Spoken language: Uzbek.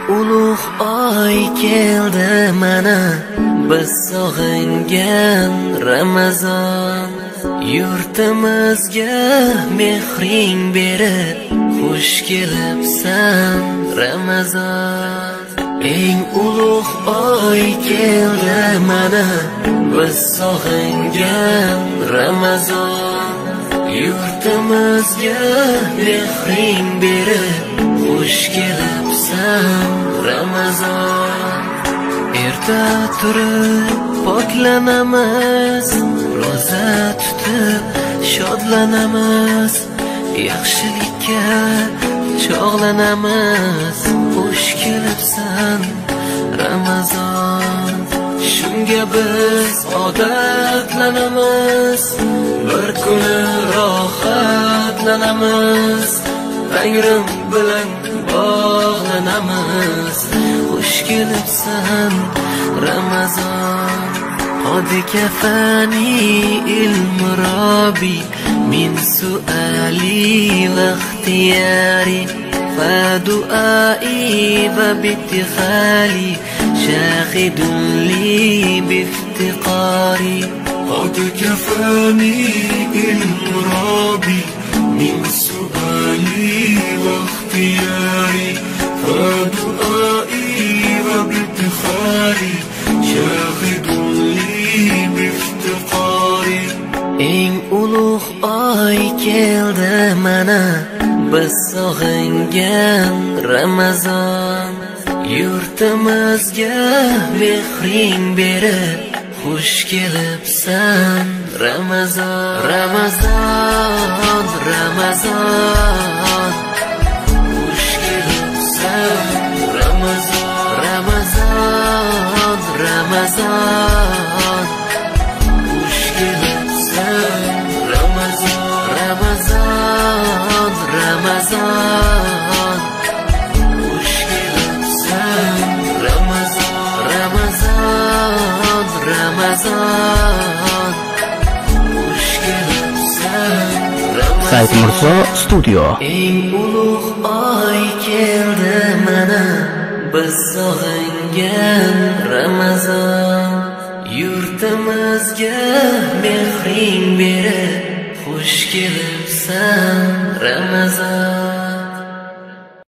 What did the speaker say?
ulug' oy keldi mana, biz sog'ingan Ramazon. Yurtimizga mehring berib, xush kelibsan Ramazon. Eng ulug' oy keldi mana, biz sog'ingan Ramazon. Yurtimizga mehring berib, xush kelibsan Ramazon. Erta turib poklanamiz, roza tutib shodlanamiz, yaxshilikka chog'lanamiz, xush kelibsan Ramazon. Shunga biz odatlanamiz, bir kuni rohatlanamiz, Tangrim bilan bog'lanamiz, xush kelibsan Ramazon. Qodi kafani ilm robi min suali va ikhtiyari fa duai va bittikhali shahidun li biftiqari. Qodi kafani ilm robi min suali va ikhtiyari fa duai va bittikhali shahidun li biftiqari. Eng ulug' oy keldi mana, biz sog'ingan Ramazon. Yurtimizga mehring berib, xush kelibsan Ramazon. Ramazon, Ramazon, xush kelibsan Ramazon. Ramazon, Ramazon, xush kelibsan Ramazon. Ramazon, Ramazon, xush kelibsan Ramazon. Ramazon, Ramazon, xush kelibsan Ramazon. Said Mirzo studio. Eng ulug' oy keldi mana, biz sog'ingan Ramazon. Yurtimizga mehring berib, xush kelibsan Ramazon.